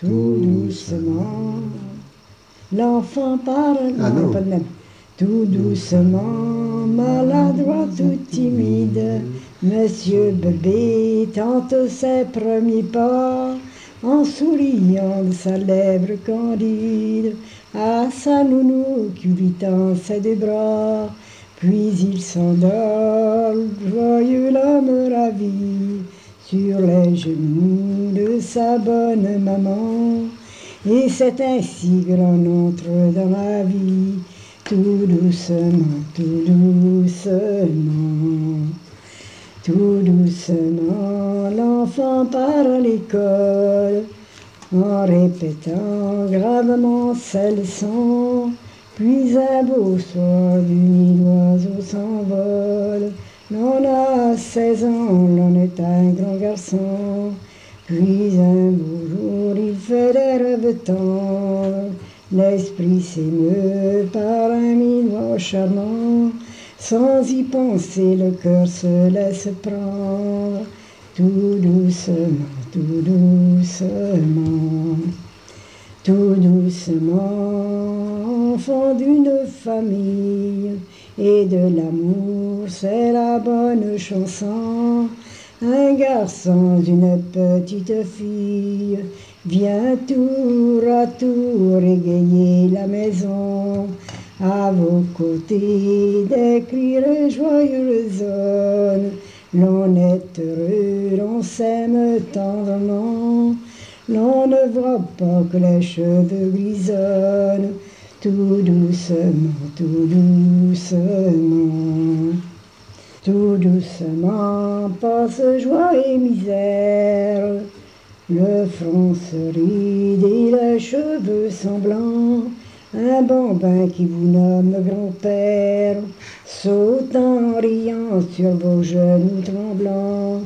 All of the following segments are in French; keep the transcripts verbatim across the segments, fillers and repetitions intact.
tout doucement. L'enfant parle, Ah non. pas de même. Tout doucement, maladroit, tout timide, Monsieur bébé tente ses premiers pas, en souriant de sa lèvre candide, à sa nounou qui lui tend ses deux bras. Puis il s'endort, joyeux l'homme ravi, sur les genoux de sa bonne maman. Et c'est ainsi que l'on entre dans la vie, tout doucement, tout doucement. Tout doucement, l'enfant part à l'école, en répétant gravement ses leçons. Puis un beau soir, du nid d'oiseau s'envole. L'on a seize ans, l'on est un grand garçon. Puis un beau jour, il fait des rêves tendres. L'esprit s'émeut par un minois charmant. Sans y penser, le cœur se laisse prendre. Tout doucement, tout doucement. Tout doucement, enfant d'une famille et de l'amour, c'est la bonne chanson. Un garçon d'une petite fille vient tour à tour égayer la maison. À vos côtés, des cris de joyeux résonnent. L'on est heureux, l'on s'aime tendrement. L'on ne voit pas que les cheveux grisonnent. Tout doucement, tout doucement. Tout doucement passe joie et misère. Le front se ride et les cheveux sont blancs. Un bambin qui vous nomme grand-père saute en riant sur vos genoux tremblants.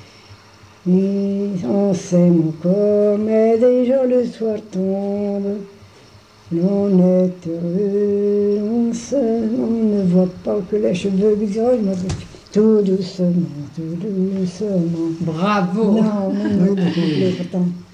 Et on s'aime encore, mais déjà le soir tombe. L'on est heureux, on, se, on ne voit pas que les cheveux grisonnent. Tout doucement, tout doucement. Bravo! Non, non, non, pourtant.